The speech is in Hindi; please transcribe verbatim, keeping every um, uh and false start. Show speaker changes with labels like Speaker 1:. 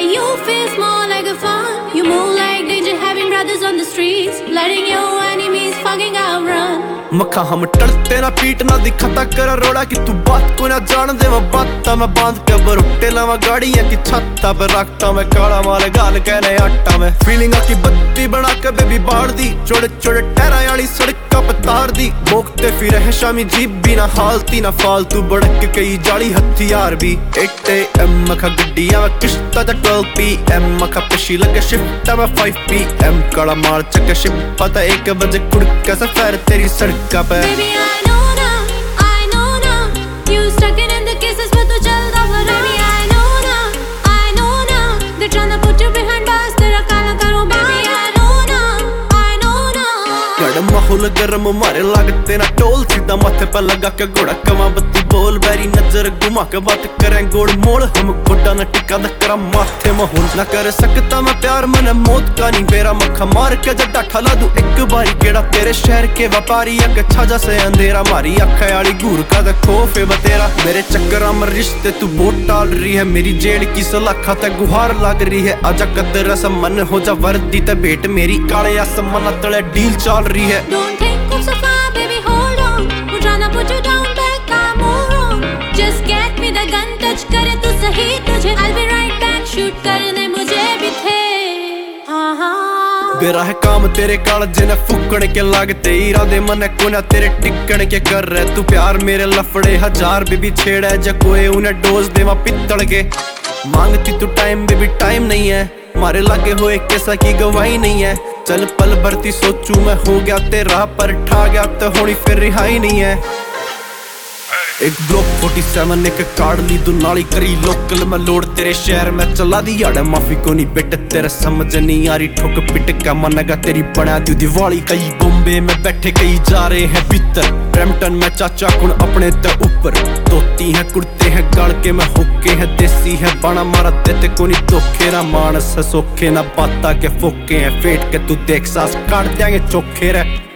Speaker 1: you feels more like a fun. You move like danger, having brothers on the streets, letting your enemies fucking outrun.
Speaker 2: मक्खा हम टलते ना पीट ना दिखाता कर रोड़ा कि तू बात को ना जान दे मैं बाता मैं बांध के बरुट्टे लावा गाड़ियां की छत्ता पे रखता मैं काला माल गाल कहने आटा में फीलिंग की बत्ती बना के बेबी बाढ़ दी छोड़े छोड़े टहरा वाली सड़क पे तार दी मोकते फिर है शामी जीप भी ना हालती ना फालतू बड़क के कई जाली हथियार भी एट ए एम मखा गड्डियां में किश्ता दा ट्वेल्व पी एम मखा पिशी लगे शिफ्टा में फाइव पी एम काला माल चक्के शिप पता एक बजे कुड़का सफर तेरी सड़क का पे
Speaker 1: Baby I know now, I know now, you stuck in the kisses but तू चलता फिर. Baby I know now, I know now, they're trying to put you behind bars, तेरा काला करूँ. Baby I know now, I know now.
Speaker 2: गड़ माहौल गर्म मारे लागते ना टोल सीधा माथे पर लगा के घोड़ा कमा बत्ती बोल बैरी नजर घुमा के बात करें गोड़ मोड़ हम गोडा न टिका न करा माथे माहौल ना कर सकता मैं प्यार मन मौत का नहीं मेरा मक्खा मार के जड्डा ठला दूं एक बारी केड़ा तेरे शहर के व्यापारी अक छाजा से अंधेरा मारी अख आली घूर का द खौफ है बतेरा मेरे चक्करा में रिश्ते तू वोट डाल रही है मेरी जेड़ की सलाखा ते गुहार लग रही है आजा कदर मन हो जा वर्दी ते भेंट मेरी काले आसमान तले डील चल रही है.
Speaker 1: Don't think of so far, baby, hold on. We're trying to put you down, back, I'm all wrong. Just get me the gun, touch करे तू सही तुझे. I'll be right back, shoot करने मुझे भी थे. हाँ हाँ.
Speaker 2: बेरा है काम तेरे कालजे ने फूकने के लागते इरादे मन को ना तेरे टिकने के कर रहे तू प्यार मेरे लफड़े हजार बेबी छेड़ा जा कोई उन्हें डोज देवा पित्तल के मांगती तू टाइम बेबी टाइम नहीं है मारे लागे हुए कैसा की गवाही नहीं है चल पल भरती सोचू मैं हो गया तेरा पर ठा गया तो होनी फिर रिहाई नहीं है. एक ब्लॉक फोर्टी सेवन एक कार्ड ली तू नाली करी लोकल में लोड तेरे शहर में चला दी यार माफी को नहीं बेटे तेरा समझ नहीं आ रही ठोक पिट का मनगा तेरी बना दी दिवाली कई बॉम्बे में बैठे कई जा रहे हैं भीतर ब्रैम्पटन में चाचा कुण अपने ते ऊपर धोती है कुर्ते हैं गाड़ के में होके है देसी है बाणा मारा देते को नहीं धोखे ना मानस है सोखे ना बाता के फोके हैं फेट के तू देख सास काट देंगे चोखे रे.